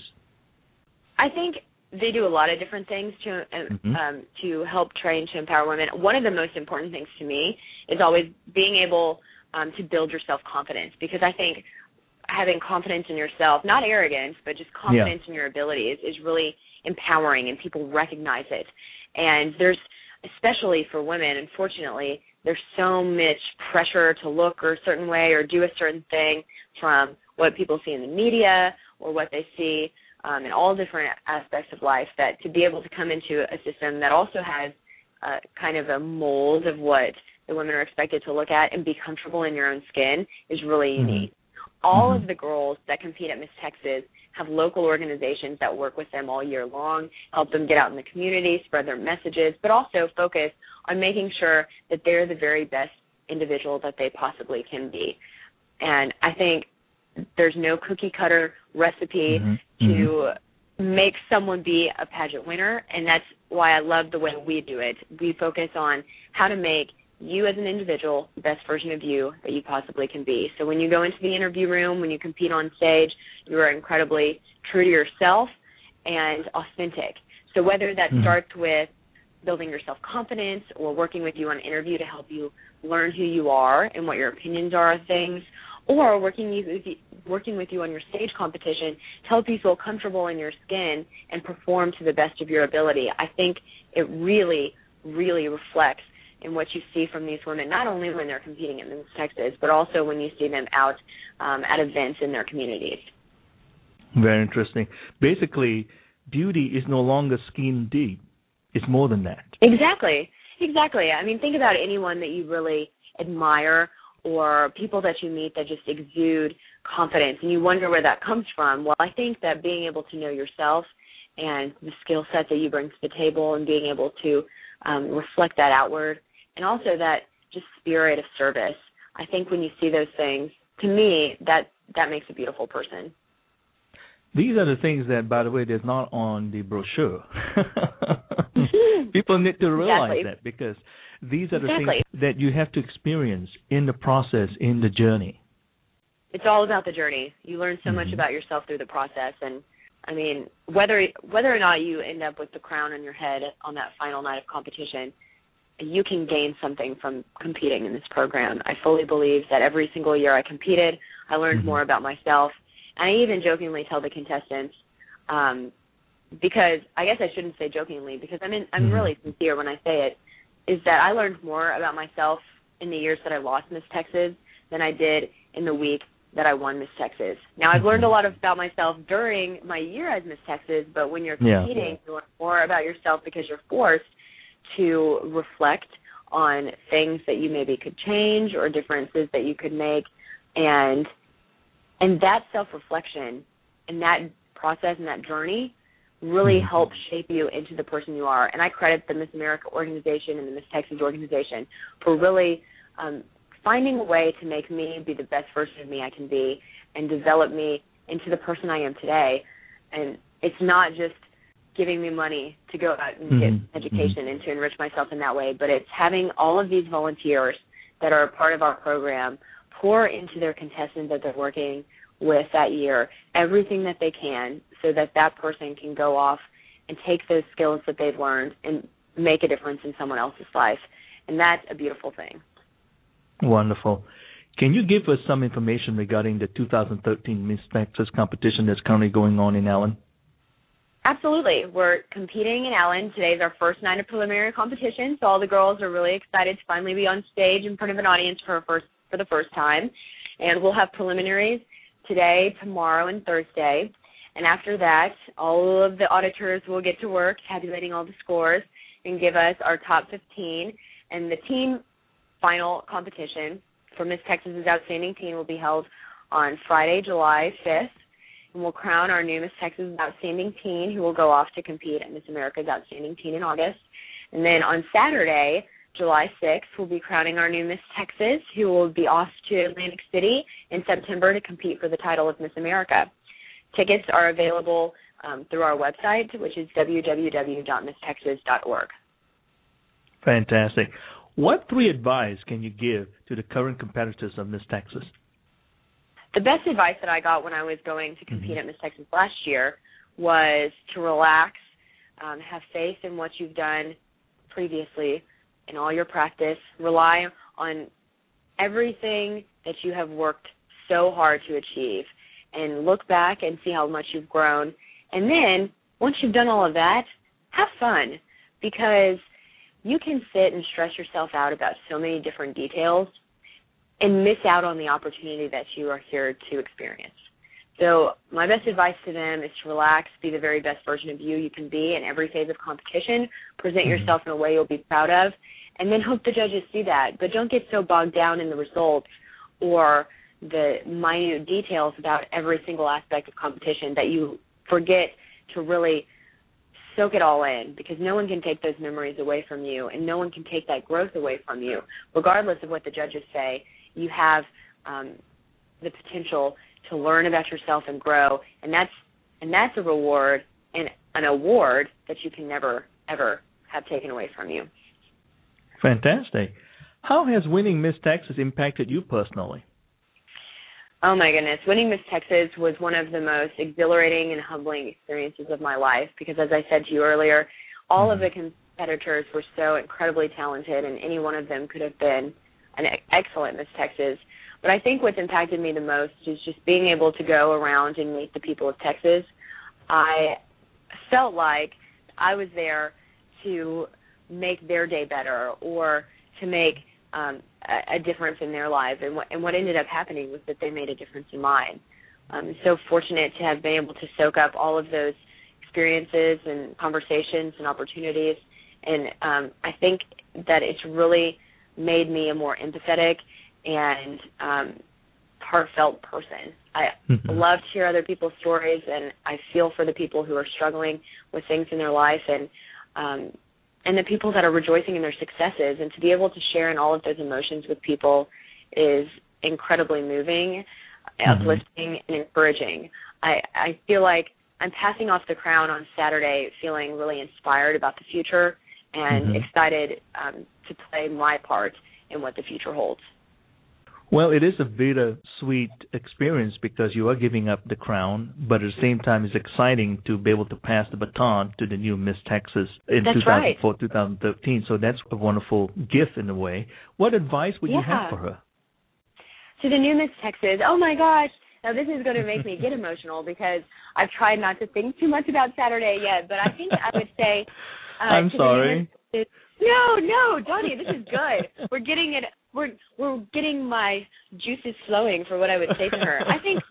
I think they do a lot of different things to um, Mm-hmm. um, to help train to empower women. One of the most important things to me is always being able um, to build your self-confidence, because I think having confidence in yourself, not arrogance, but just confidence Yeah. in your abilities, is really empowering, and people recognize it. And there's, especially for women, unfortunately, there's so much pressure to look a certain way or do a certain thing from what people see in the media or what they see um, in all different aspects of life, that to be able to come into a system that also has uh, kind of a mold of what the women are expected to look at and be comfortable in your own skin is really Mm-hmm. unique. All Mm-hmm. of the girls that compete at Miss Texas have local organizations that work with them all year long, help them get out in the community, spread their messages, but also focus on making sure that they're the very best individual that they possibly can be. And I think there's no cookie-cutter recipe Mm-hmm. to make someone be a pageant winner, and that's why I love the way we do it. We focus on how to make you as an individual the best version of you that you possibly can be. So when you go into the interview room, when you compete on stage, you are incredibly true to yourself and authentic. So whether that Mm-hmm. starts with building your self-confidence or working with you on an interview to help you learn who you are and what your opinions are of things, or working with you, working with you on your stage competition to help you feel comfortable in your skin and perform to the best of your ability, I think it really, really reflects in what you see from these women, not only when they're competing in Miss Texas, but also when you see them out um, at events in their communities. Very interesting. Basically, beauty is no longer skin deep. It's more than that. Exactly. Exactly. I mean, think about anyone that you really admire or people that you meet that just exude confidence, and you wonder where that comes from. Well, I think that being able to know yourself and the skill set that you bring to the table and being able to um, reflect that outward, and also that just spirit of service. I think when you see those things, to me, that, that makes a beautiful person. These are the things that, by the way, there's not on the brochure. People need to realize Exactly. that, because these are the Exactly. things that you have to experience in the process, in the journey. It's all about the journey. You learn so mm-hmm. much about yourself through the process. And, I mean, whether whether or not you end up with the crown on your head on that final night of competition, you can gain something from competing in this program. I fully believe that every single year I competed, I learned mm-hmm. more about myself. And I even jokingly tell the contestants, um, because I guess I shouldn't say jokingly, because I'm in, I'm mm-hmm. really sincere when I say it, is that I learned more about myself in the years that I lost Miss Texas than I did in the week that I won Miss Texas. Now, I've learned a lot about myself during my year as Miss Texas, but when you're competing, yeah. you learn more about yourself because you're forced to reflect on things that you maybe could change or differences that you could make. And and that self-reflection and that process and that journey really mm-hmm. helps shape you into the person you are. And I credit the Miss America organization and the Miss Texas organization for really um, finding a way to make me be the best version of me I can be and develop me into the person I am today. And it's not just giving me money to go out and mm-hmm. get education mm-hmm. and to enrich myself in that way, but it's having all of these volunteers that are a part of our program pour into their contestants that they're working with that year everything that they can so that that person can go off and take those skills that they've learned and make a difference in someone else's life. And that's a beautiful thing. Wonderful. Can you give us some information regarding the two thousand thirteen Miss Texas competition that's currently going on in Allen? Absolutely. We're competing in Allen. Today's our first night of preliminary competition, so all the girls are really excited to finally be on stage in front of an audience for, a first, for the first time. And we'll have preliminaries today, tomorrow, and Thursday. And after that, all of the auditors will get to work tabulating all the scores. and give us our top fifteen. And the team final competition for Miss Texas's Outstanding Teen will be held on Friday, July fifth. And we'll crown our new Miss Texas's Outstanding Teen, who will go off to compete at Miss America's Outstanding Teen in August. And then on Saturday, July sixth, we'll be crowning our new Miss Texas, who will be off to Atlantic City in September to compete for the title of Miss America. Tickets are available um, through our website, which is w w w dot miss texas dot org. Fantastic. What three advice can you give to the current competitors of Miss Texas? The best advice that I got when I was going to compete mm-hmm. at Miss Texas last year was to relax, um, have faith in what you've done previously in all your practice, rely on everything that you have worked so hard to achieve, and look back and see how much you've grown. And then, once you've done all of that, have fun, because you can sit and stress yourself out about so many different details and miss out on the opportunity that you are here to experience. So my best advice to them is to relax, be the very best version of you you can be in every phase of competition, present mm-hmm. yourself in a way you'll be proud of, and then hope the judges see that. But don't get so bogged down in the results or the minute details about every single aspect of competition that you forget to really soak it all in, because no one can take those memories away from you, and no one can take that growth away from you. Regardless of what the judges say, you have um, the potential to learn about yourself and grow, and that's and that's a reward and an award that you can never, ever have taken away from you. Fantastic. How has winning Miss Texas impacted you personally? Oh, my goodness. Winning Miss Texas was one of the most exhilarating and humbling experiences of my life, because, as I said to you earlier, all mm-hmm. of the competitors were so incredibly talented, and any one of them could have been an excellent Miss Texas. But I think what's impacted me the most is just being able to go around and meet the people of Texas. I felt like I was there to make their day better, or to make um, a, a difference in their lives. And what, and what ended up happening was that they made a difference in mine. Um, I'm so fortunate to have been able to soak up all of those experiences and conversations and opportunities. And um, I think that it's really made me a more empathetic and um, heartfelt person. I mm-hmm. love to hear other people's stories, and I feel for the people who are struggling with things in their life, and um, and the people that are rejoicing in their successes. And to be able to share in all of those emotions with people is incredibly moving, mm-hmm. uplifting, and encouraging. I, I feel like I'm passing off the crown on Saturday feeling really inspired about the future and mm-hmm. excited um, to play my part in what the future holds. Well, it is a bittersweet experience because you are giving up the crown, but at the same time it's exciting to be able to pass the baton to the new Miss Texas in that's two thousand four, right. two thousand thirteen. So that's a wonderful gift in a way. What advice would yeah. you have for her? To the new Miss Texas, oh my gosh, now this is going to make me get emotional because I've tried not to think too much about Saturday yet, but I think I would say... Uh, I'm sorry. Miss, no, no, Johnny, this is good. We're getting it... We're we're getting my juices flowing for what I would say to her. I think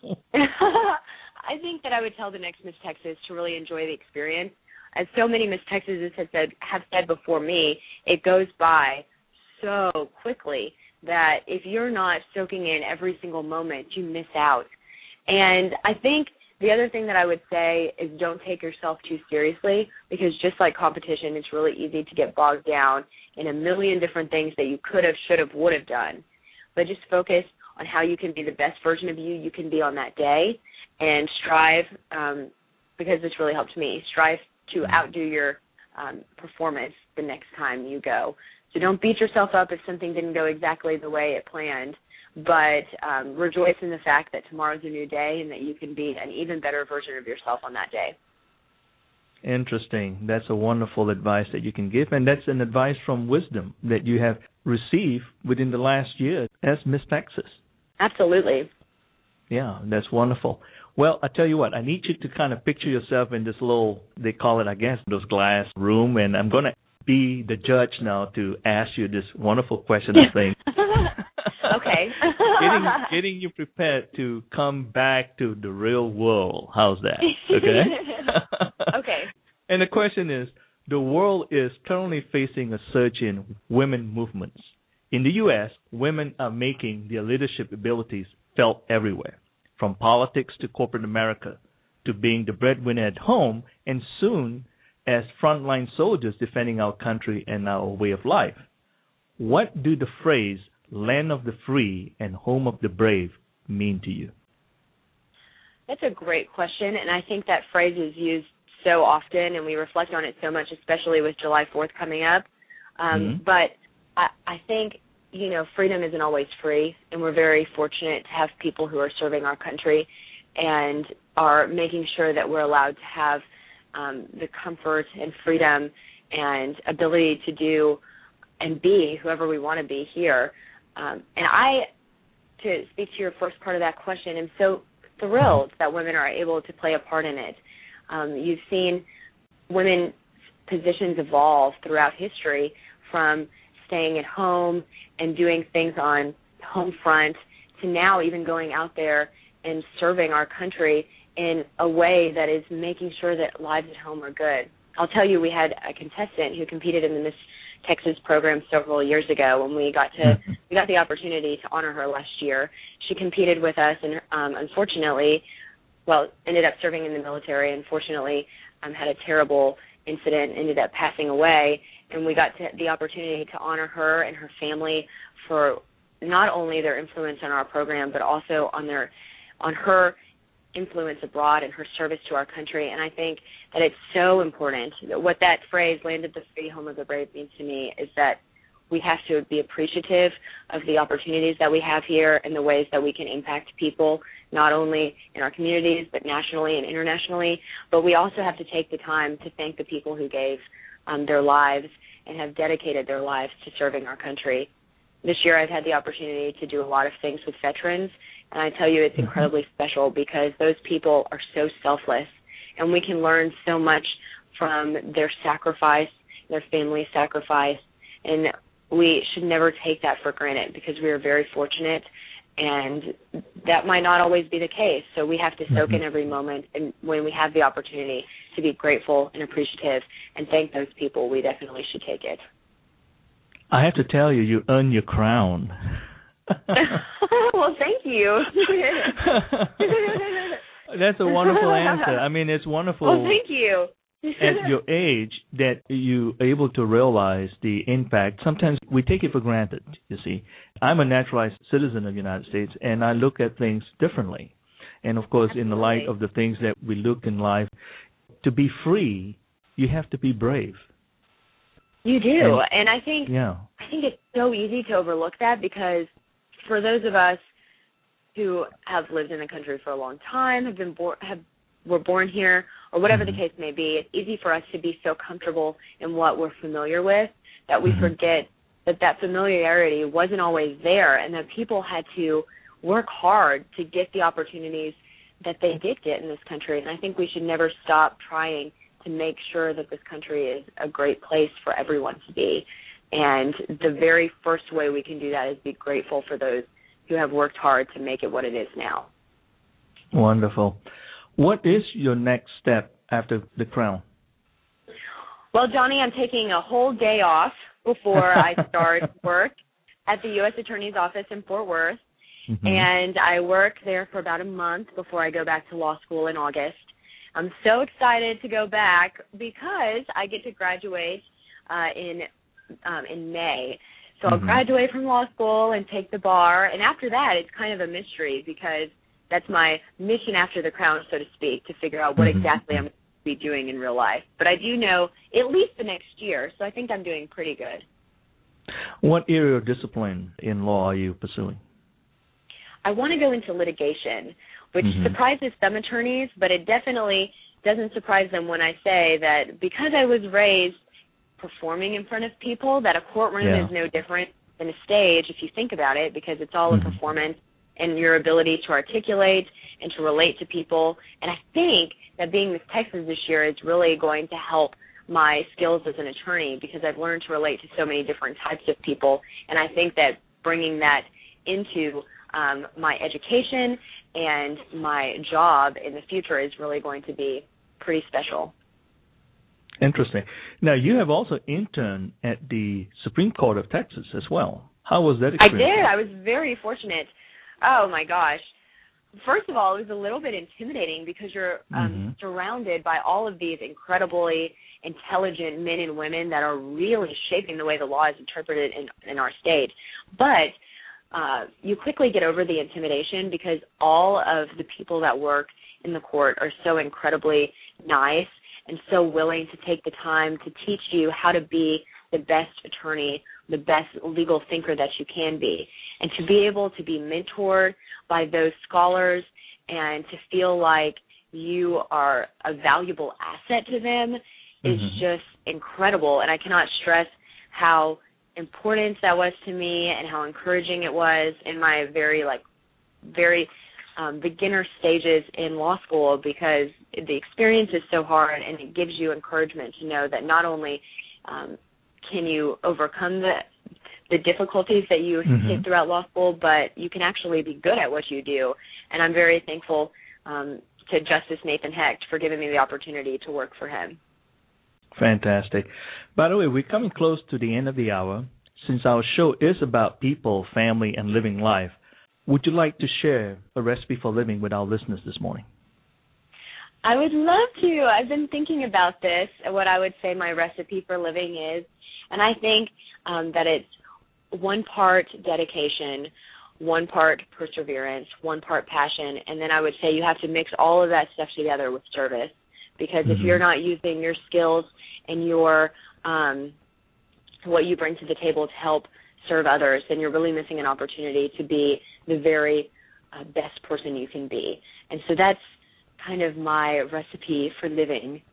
I think that I would tell the next Miss Texas to really enjoy the experience. As so many Miss Texases have said have said before me, it goes by so quickly that if you're not soaking in every single moment, you miss out. And I think the other thing that I would say is don't take yourself too seriously, because just like competition, it's really easy to get bogged down in a million different things that you could have, should have, would have done. But just focus on how you can be the best version of you you can be on that day, and strive, um, because this really helped me, strive to outdo your um, performance the next time you go. So don't beat yourself up if something didn't go exactly the way it planned, but um, rejoice in the fact that tomorrow's a new day and that you can be an even better version of yourself on that day. Interesting. That's a wonderful advice that you can give, and that's an advice from wisdom that you have received within the last year as Miss Texas. Absolutely. Yeah, that's wonderful. Well, I tell you what, I need you to kind of picture yourself in this little, they call it, I guess, those glass room, and I'm going to be the judge now to ask you this wonderful question, I think. Okay. getting, getting you prepared to come back to the real world. How's that? Okay? Okay. And the question is, The world is currently facing a surge in women movements. In the U S, women are making their leadership abilities felt everywhere, from politics to corporate America, to being the breadwinner at home, and soon as frontline soldiers defending our country and our way of life. What do the phrase land of the free and home of the brave mean to you? That's a great question, and I think that phrase is used so often, and we reflect on it so much, especially with July fourth coming up. Um, Mm-hmm. But I, I think, you know, freedom isn't always free, and we're very fortunate to have people who are serving our country and are making sure that we're allowed to have um, the comfort and freedom and ability to do and be whoever we want to be here. Um, and I, to speak to your first part of that question, am so thrilled that women are able to play a part in it. Um, you've seen women's positions evolve throughout history, from staying at home and doing things on home front to now even going out there and serving our country in a way that is making sure that lives at home are good. I'll tell you, we had a contestant who competed in the Miss Texas program several years ago, when we got to we got the opportunity to honor her last year. She competed with us, and um, unfortunately, well, ended up serving in the military. Unfortunately, um, had a terrible incident, ended up passing away, and we got to, the opportunity to honor her and her family for not only their influence on our program, but also on their on her influence abroad and her service to our country. And I think that it's so important. What that phrase, land of the free, home of the brave, means to me is that we have to be appreciative of the opportunities that we have here and the ways that we can impact people, not only in our communities, but nationally and internationally. But we also have to take the time to thank the people who gave um, their lives and have dedicated their lives to serving our country. This year I've had the opportunity to do a lot of things with veterans, and I tell you it's incredibly special because those people are so selfless, and we can learn so much from their sacrifice, their family's sacrifice, and we should never take that for granted because we are very fortunate, and that might not always be the case. So we have to soak mm-hmm. in every moment, and when we have the opportunity to be grateful and appreciative and thank those people, we definitely should take it. I have to tell you, you earned your crown. Well, thank you. That's a wonderful answer. I mean, it's wonderful. Well, thank you. At your age, that you are able to realize the impact. Sometimes we take it for granted, you see. I'm a naturalized citizen of the United States, and I look at things differently. And, of course, Absolutely. In the light of the things that we look in life, to be free, you have to be brave. You do, and, and I think yeah. I think it's so easy to overlook that because for those of us who have lived in the country for a long time, have been born, have were born here, or whatever mm-hmm. the case may be, it's easy for us to be so comfortable in what we're familiar with that we mm-hmm. forget that that familiarity wasn't always there, and that people had to work hard to get the opportunities that they did get in this country. And I think we should never stop trying to make sure that this country is a great place for everyone to be. And the very first way we can do that is be grateful for those who have worked hard to make it what it is now. Wonderful. What is your next step after the crown? Well, Johnny, I'm taking a whole day off before I start work at the U S Attorney's Office in Fort Worth. Mm-hmm. And I work there for about a month before I go back to law school in August. I'm so excited to go back because I get to graduate uh, in um, in May. So mm-hmm. I'll graduate from law school and take the bar. And after that, it's kind of a mystery because that's my mission after the crown, so to speak, to figure out what mm-hmm. exactly I'm going to be doing in real life. But I do know at least the next year, so I think I'm doing pretty good. What area of discipline in law are you pursuing? I want to go into litigation, which mm-hmm. surprises some attorneys, but it definitely doesn't surprise them when I say that because I was raised performing in front of people, that a courtroom yeah. is no different than a stage if you think about it, because it's all mm-hmm. a performance and your ability to articulate and to relate to people. And I think that being Miss Texas this year is really going to help my skills as an attorney because I've learned to relate to so many different types of people. And I think that bringing that into um, my education and my job in the future is really going to be pretty special. Interesting. Now, you have also interned at the Supreme Court of Texas as well. How was that experience? I did. I was very fortunate. Oh, my gosh. First of all, it was a little bit intimidating because you're um, mm-hmm. surrounded by all of these incredibly intelligent men and women that are really shaping the way the law is interpreted in, in our state. But uh, you quickly get over the intimidation because all of the people that work in the court are so incredibly nice and so willing to take the time to teach you how to be the best attorney, the best legal thinker that you can be. And to be able to be mentored by those scholars and to feel like you are a valuable asset to them is mm-hmm. just incredible. And I cannot stress how important that was to me and how encouraging it was in my very, like, very um, beginner stages in law school, because the experience is so hard and it gives you encouragement to know that not only um, can you overcome the the difficulties that you mm-hmm. hit throughout law school, but you can actually be good at what you do. And I'm very thankful um, to Justice Nathan Hecht for giving me the opportunity to work for him. Fantastic. By the way, we're coming close to the end of the hour. Since our show is about people, family, and living life, would you like to share a recipe for living with our listeners this morning? I would love to. I've been thinking about this, what I would say my recipe for living is, and I think um, that it's one part dedication, one part perseverance, one part passion, and then I would say you have to mix all of that stuff together with service, because mm-hmm. if you're not using your skills and your um, what you bring to the table to help serve others, then you're really missing an opportunity to be the very uh, best person you can be. And so that's kind of my recipe for living.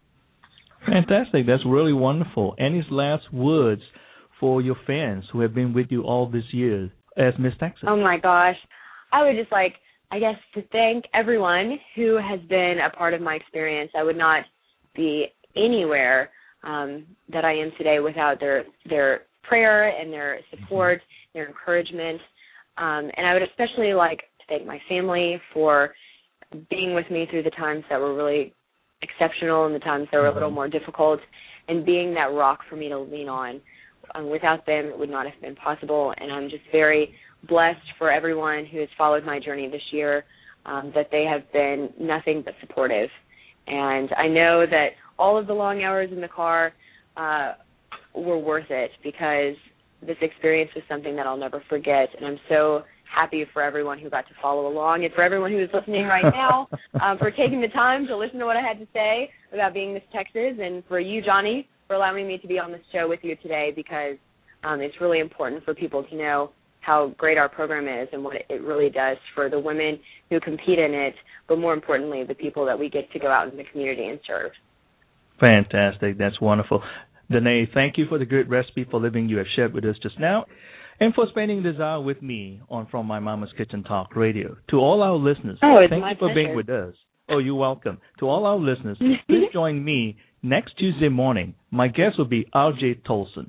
Fantastic. That's really wonderful. Any last words for your fans who have been with you all these years as Miss Texas? Oh, my gosh. I would just like, I guess, to thank everyone who has been a part of my experience. I would not be anywhere um, that I am today without their their prayer and their support, mm-hmm. their encouragement. Um, and I would especially like to thank my family for being with me through the times that were really exceptional and the times that were mm-hmm. a little more difficult, and being that rock for me to lean on. Um, without them, it would not have been possible, and I'm just very blessed for everyone who has followed my journey this year, um, that they have been nothing but supportive. And I know that all of the long hours in the car uh, were worth it, because this experience was something that I'll never forget, and I'm so happy for everyone who got to follow along, and for everyone who is listening right now, um, for taking the time to listen to what I had to say about being Miss Texas, and for you, Johnny, for allowing me to be on this show with you today, because um, it's really important for people to know how great our program is and what it really does for the women who compete in it, but more importantly, the people that we get to go out in the community and serve. Fantastic. That's wonderful. Danae, thank you for the great recipe for living you have shared with us just now, and for spending this hour with me on From My Mama's Kitchen Talk Radio. To all our listeners, oh, it's thank my you for pleasure. being with us. Oh, you're welcome. To all our listeners, please join me next Tuesday morning. My guest will be R J Tolson.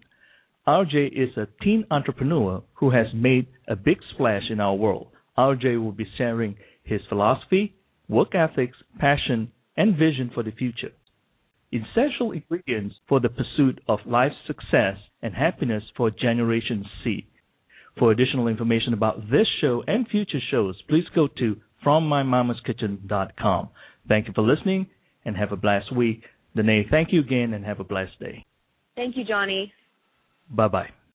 R J is a teen entrepreneur who has made a big splash in our world. R J will be sharing his philosophy, work ethics, passion, and vision for the future. Essential ingredients for the pursuit of life's success and happiness for Generation C. For additional information about this show and future shows, please go to from my mamas kitchen dot com. Thank you for listening, and have a blessed week. Danae, thank you again, and have a blessed day. Thank you, Johnny. Bye-bye.